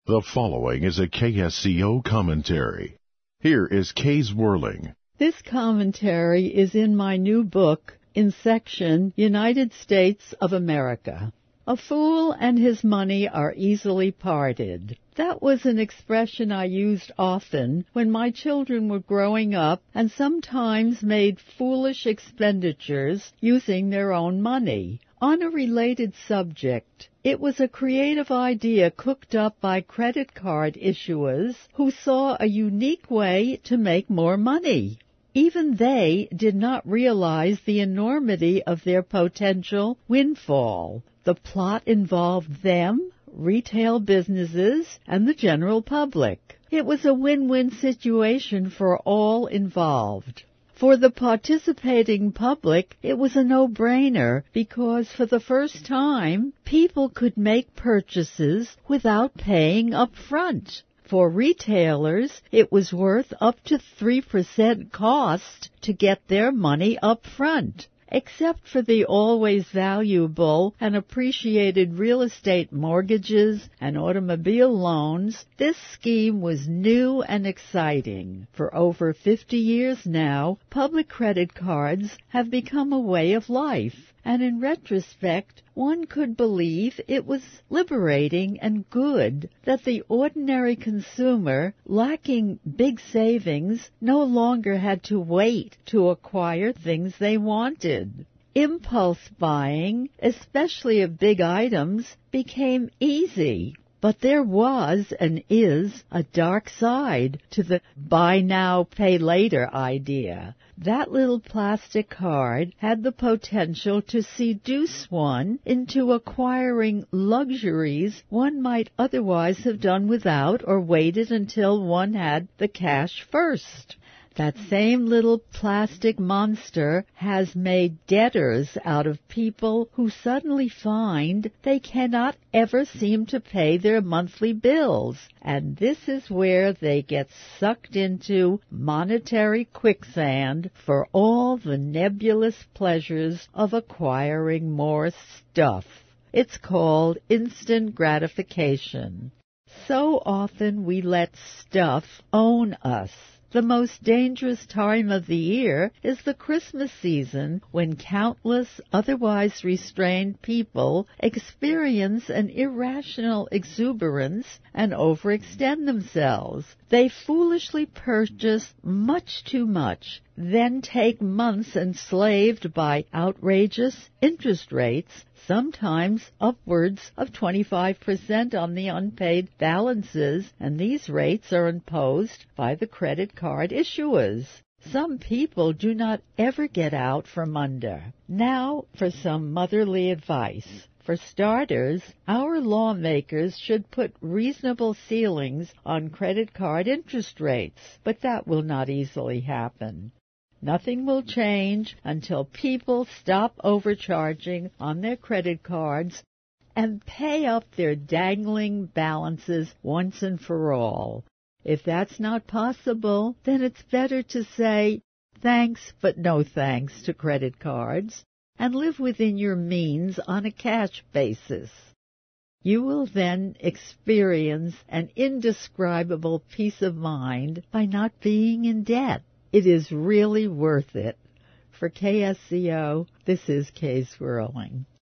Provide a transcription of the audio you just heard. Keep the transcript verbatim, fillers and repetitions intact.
The following is a K S C O commentary. Here is Kay's Whirling. This commentary is in my new book in section United States of America. A fool and his money are easily parted. That was an expression I used often when my children were growing up and sometimes made foolish expenditures using their own money. On a related subject, it was a creative idea cooked up by credit card issuers who saw a unique way to make more money. Even they did not realize the enormity of their potential windfall. The plot involved them, retail businesses, and the general public. It was a win-win situation for all involved. For the participating public, it was a no-brainer because for the first time, people could make purchases without paying up front. For retailers, it was worth up to three percent cost to get their money up front. Except for the always valuable and appreciated real estate mortgages and automobile loans, this scheme was new and exciting. For over fifty years now, public credit cards have become a way of life, and in retrospect, one could believe it was liberating and good that the ordinary consumer, lacking big savings, no longer had to wait to acquire things they wanted. Impulse buying, especially of big items, became easy. But there was and is a dark side to the buy now, pay later idea. That little plastic card had the potential to seduce one into acquiring luxuries one might otherwise have done without or waited until one had the cash first. That same little plastic monster has made debtors out of people who suddenly find they cannot ever seem to pay their monthly bills, and this is where they get sucked into monetary quicksand for all the nebulous pleasures of acquiring more stuff. It's called instant gratification. So often we let stuff own us. The most dangerous time of the year is the Christmas season, when countless otherwise restrained people experience an irrational exuberance and overextend themselves. They foolishly purchase much too much, then take months enslaved by outrageous interest rates, sometimes upwards of twenty-five percent on the unpaid balances, and these rates are imposed by the credit card issuers. Some people do not ever get out from under. Now for some motherly advice. For starters, our lawmakers should put reasonable ceilings on credit card interest rates, but that will not easily happen. Nothing will change until people stop overcharging on their credit cards and pay up their dangling balances once and for all. If that's not possible, then it's better to say thanks but no thanks to credit cards and live within your means on a cash basis. You will then experience an indescribable peace of mind by not being in debt. It is really worth it. For K S C O, this is Kay's Whirling.